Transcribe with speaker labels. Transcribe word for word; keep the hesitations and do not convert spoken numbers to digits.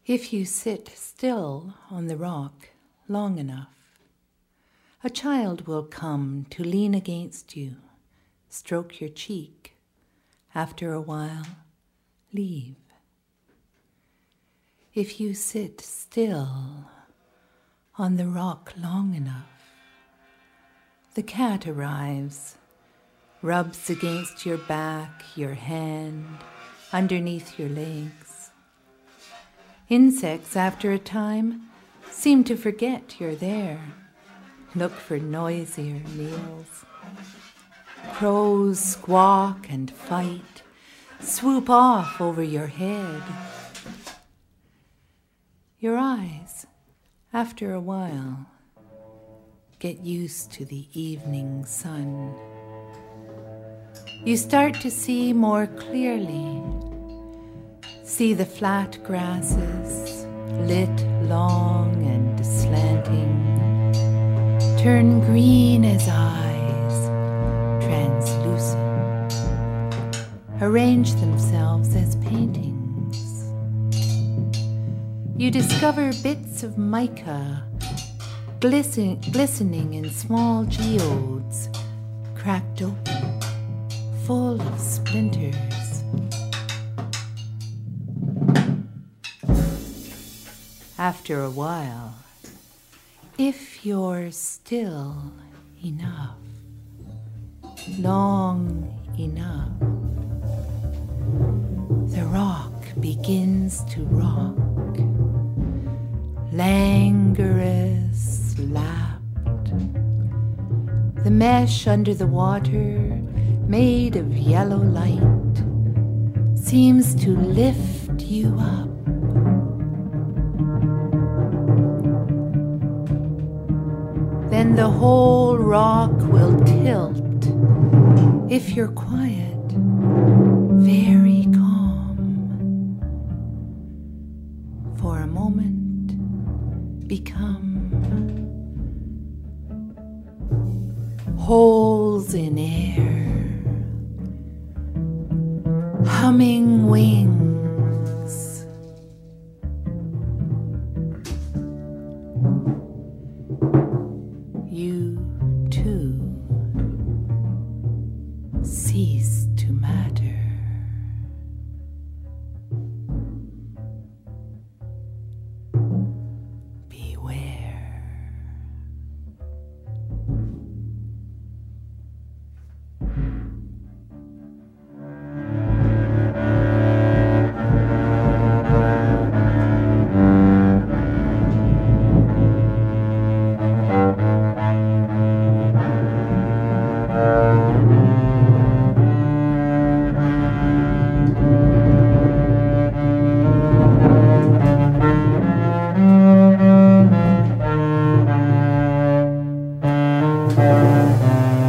Speaker 1: If you sit still on the rock long enough, a child will come to lean against you, stroke your cheek, after a while, leave. If you sit still on the rock long enough, the cat arrives, rubs against your back, your hand, underneath your legs. Insects, after a time, seem to forget you're there, look for noisier meals. Crows squawk and fight, swoop off over your head. Your eyes, after a while, get used to the evening sun. You start to see more clearly, see the flat grasses, lit long and slanting, turn green as eyes, translucent, arrange themselves as paintings. You discover bits of mica glisten, glistening in small geodes, cracked open, full of splinters. After a while, if you're still enough, long enough, the rock begins to rock, languorous, lapped. The mesh under the water, made of yellow light, seems to lift you up. Then the whole rock will tilt, if you're quiet, very calm. For a moment, become holes in air, humming wings. You too cease to matter. Beware. Thank you.